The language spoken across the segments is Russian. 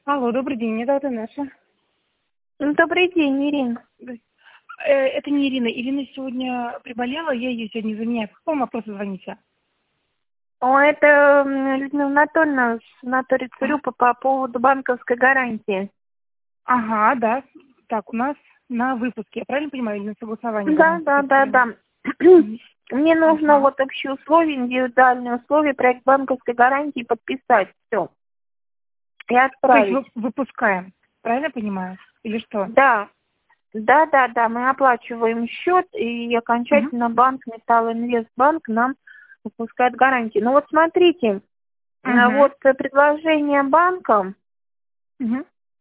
Алло, добрый день, это Наша. Добрый день, Ирина. Это не Ирина. Ирина сегодня приболела, я ее сегодня заменяю. По какому вопросу звоните? Это Людмила Анатольевна, санаторий Ага. Царюпа по поводу банковской гарантии. Ага, да. Так, у нас на выпуске, я правильно понимаю, или на согласовании Да, гарантии да, да, какие? да. Мгм. Мне нужно Ага. вот общие условия, индивидуальные условия, проект банковской гарантии подписать. Все. И То есть отправить. выпускаем, правильно понимаю? Или что? Да. Да, да, да, мы оплачиваем счет, и Угу. окончательно банк Металлинвестбанк нам выпускает гарантии. Ну вот смотрите, Угу. вот предложение банка. Угу.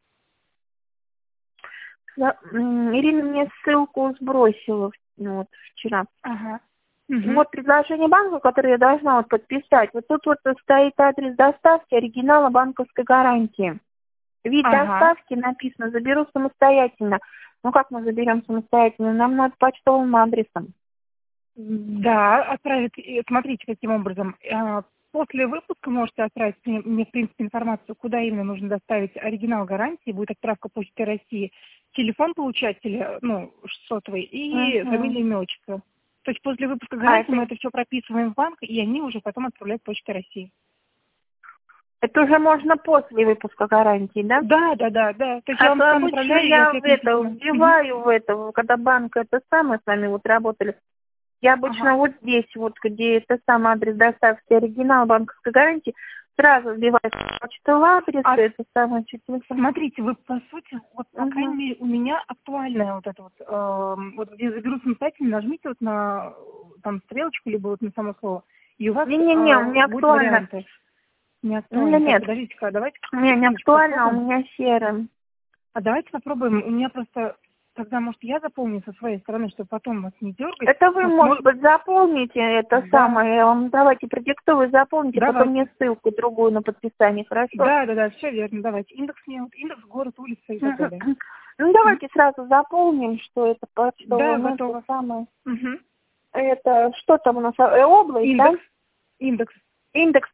Да, Ирина мне ссылку сбросила вот, вчера. Ага. Угу. Вот предложение банка, которое я должна вот подписать. Вот тут вот стоит адрес доставки оригинала банковской гарантии. Вид Ага. доставки написано «заберу самостоятельно». Ну как мы заберем самостоятельно? Нам надо почтовым адресом. Да, отправить, смотрите, каким образом. После выпуска можете отправить мне, в принципе, информацию, куда именно нужно доставить оригинал гарантии, будет отправка Почты России, телефон получателя, ну, сотовый, и Мгм. фамилия, имя, отчество. То есть после выпуска А гарантии мы это все прописываем в банк, и они уже потом отправляют Почте России. это уже можно после выпуска гарантии, да? Да, да, да, да. То есть я А вам то пока обычно направляю, и я в ответ на это письмо. Мгм. вбиваю в это, когда банк это самое с вами вот работали. Я обычно Ага. вот здесь, вот где это сам адрес доставки оригинал банковской гарантии, сразу вбиваю почтовый адрес, А это самое телефон. смотрите, вы по сути, вот по крайней Угу. мере, у меня актуальная вот эта вот, вот где заберу самостоятельно, нажмите вот на там стрелочку, либо вот на само слово, и у вас Не-не-не, у меня будут актуально. варианты. Не У меня актуально. Так, нет. подождите-ка, давайте У меня не секундочку актуально, у попробуем. меня серым. А давайте попробуем. У меня просто тогда, может, я заполню со своей стороны, чтобы потом вас не дергать. Это вы, Просто может быть, заполните это да, самое. Я вам давайте продиктую, заполните, потом мне давайте. ссылку другую на подписание, хорошо? Да, да, да, все верно, давайте. Индекс мне, вот индекс, город, улица и так далее. Ну, Мгм. давайте сразу заполним, что это почтовое Да, место готово. самое. Мгм. Это что там у нас? Область, да? Индекс. Индекс. Индекс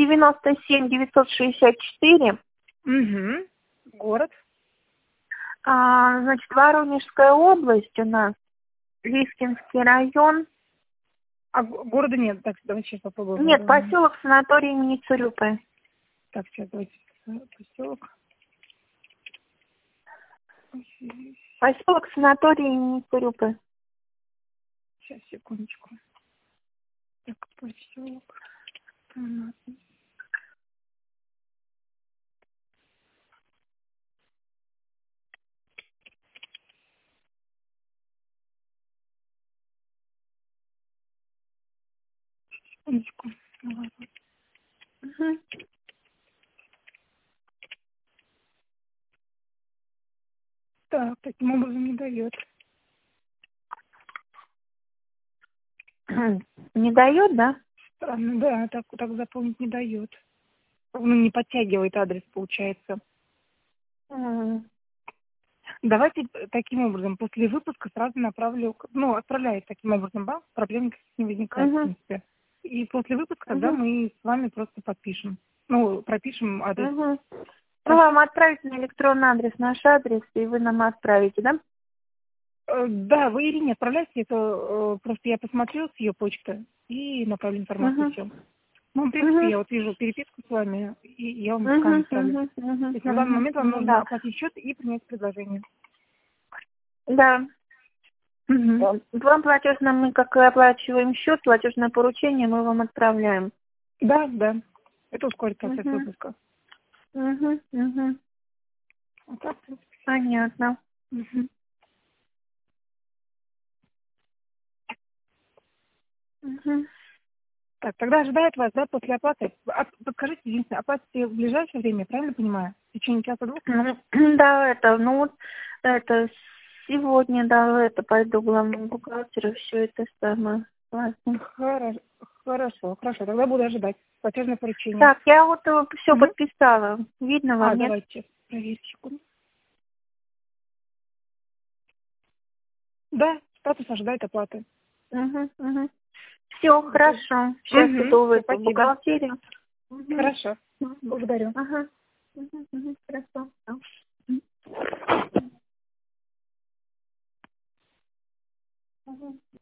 397-964. Угу. Город. Значит, Воронежская область у нас, Лискинский район. А города нет. Так, давайте сейчас попробуем Нет, Воронеж. поселок санаторий имени Цурюпы. Так, сейчас давайте поселок. Поселок санаторий имени Цурюпы. Сейчас, секундочку. Так, поселок. Секундочку. Мгм. Так, таким образом не дает. Не дает, да? Странно, да, так заполнить не дает. Ну, не подтягивает адрес, получается. М. Давайте таким образом, после выпуска сразу направлю, ну, отправляет таким образом банк, проблем никаких не возникает, в Мгм. принципе. И после выпуска тогда Мгм. мы с вами просто подпишем. Ну, пропишем адрес. Мгм. Ну, Хорошо? вам отправить на электронный адрес наш адрес, и вы нам отправите, да? Да, вы Ирине отправляйте, это просто я посмотрю с ее почты и направлю информацию, Угу. все. Ну, в принципе, Угу. я вот вижу переписку с вами, и я вам пока Угу. отправлю. Угу. То Угу. есть на данный момент вам Угу. нужно Да. оплатить счет и принять предложение. Да. Угу. Вам платежное, мы как и оплачиваем счет, платежное поручение мы вам отправляем. Да, да. Это ускорит процесс Угу. выпуска. Угу. Угу. Вот так, в принципе. Понятно. Мгм. Угу. Так, тогда ожидает вас, да, после оплаты. Подскажите, единственное, оплатите в ближайшее время, правильно понимаю? В течение часа-двух? Ну, да, это, ну, вот, это сегодня, да, это пойду к главному бухгалтеру, все это самое. Ладно. Хорошо, хорошо, хорошо. Тогда буду ожидать. Платежное поручение. Так, я вот все Мгм. подписала. Видно вам, нет? Давайте сейчас проверить секунду. Да, статус ожидает оплаты. Угу, угу. Все, Готов. хорошо. Сейчас Угу. иду в Все, эту спасибо. бухгалтерию. Угу. Хорошо. Благодарю. Ага. Хорошо. Да. Мгм.